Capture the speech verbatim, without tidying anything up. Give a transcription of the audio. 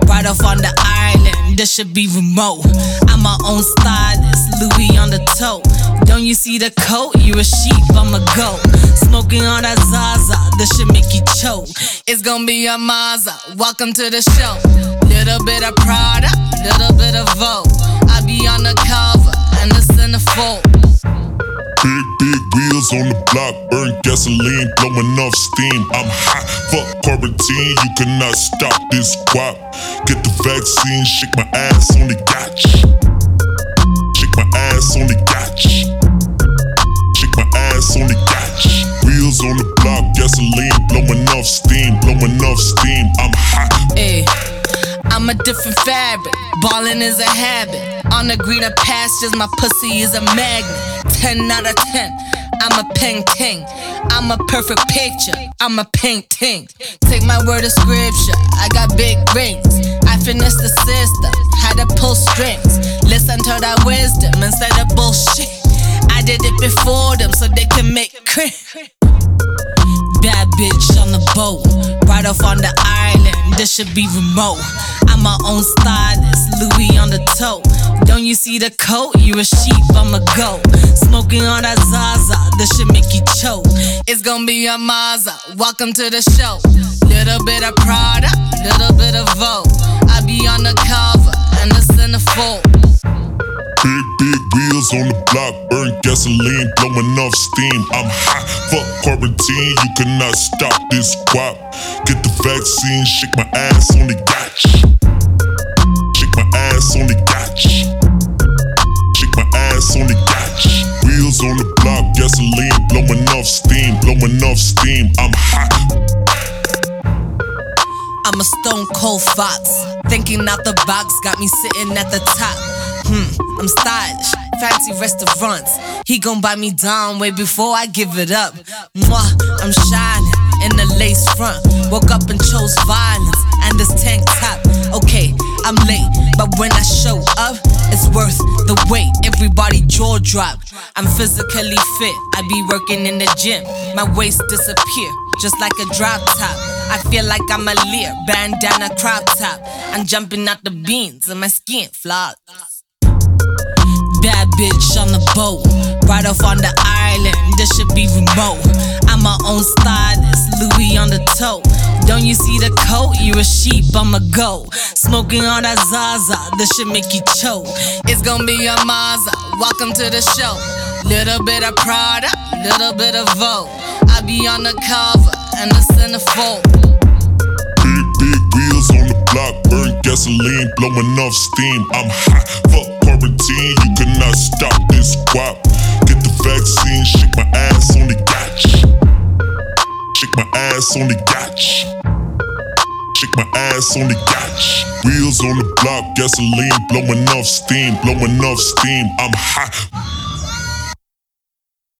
right off on the island, this should be remote. I'm my own stylist, Louis on the toe. Don't you see the coat? You a sheep, I'm a goat. Smoking on that Zaza, this should make you choke. It's gonna be a Mazda, welcome to the show. Little bit of Prada, little bit of Vogue. I be on the cover, and the centerfold. Big, big wheels on the block, burn gasoline, blowing off steam. I'm hot, fuck quarantine, you cannot stop this guap. Get the vaccine, shake my ass on the gotch. Shake my ass on the gotch. Shake my ass on the gotch. Wheels on the block, gasoline, blowing off steam, blowing off steam. I'm hot. Ay, I'm a different fabric, ballin' is a habit. On the greener pastures, my pussy is a magnet. Ten out of ten, I'm a painting. I'm a perfect picture, I'm a painting. Take my word of scripture, I got big rings. I finessed the system, had to pull strings. Listen to that wisdom instead of bullshit. I did it before them so they can make crit. Bad bitch on the boat, right off on the island, this should be remote. I'm my own stylist, Louis on the toe. Don't you see the coat? You a sheep, I'm a goat. Smoking on that Zaza, this should make you choke. It's gonna be a Mazda, welcome to the show. Little bit of Prada, little bit of Vogue. I be on the cover, and the centerfold. Big, big wheels on the block, burn gasoline, blowing off steam. I'm hot, fuck quarantine, you cannot stop this guap. Get the vaccine, shake my ass on the gotch. Shake my ass on the gotch. Shake my ass on the gotch. Wheels on the block, gasoline, blowing off steam, blowing off steam. I'm hot. I'm a stone cold fox, thinking out the box, got me sitting at the top. Hmm, I'm stylish, fancy restaurants. He gon' buy me down way before I give it up. Mwah, I'm shining in the lace front. Woke up and chose violence and this tank top. Okay, I'm late, but when I show up, it's worth the wait. Everybody jaw drop. I'm physically fit, I be working in the gym. My waist disappear, just like a drop top. I feel like I'm a Lear, bandana crop top. I'm jumping out the beans and my skin flawless. Bad bitch on the boat, right off on the island, this should be remote. I'm my own stylist, Louis on the toe. Don't you see the coat? You a sheep, I'm a goat. Smoking on that Zaza, this should make you choke. It's gonna be a Mazda, welcome to the show. Little bit of Prada, little bit of Vogue. I be on the cover, and the centerfold. Big, big wheels on the block, burn gasoline, blowing off steam. I'm hot, fuck quarantine, you cannot stop this guap. Get the vaccine, shake my ass on the gotch. Shake my ass on the gotch. Shake my ass on the gotch. Wheels on the block, gasoline, blowing off steam, blowing off steam. I'm hot.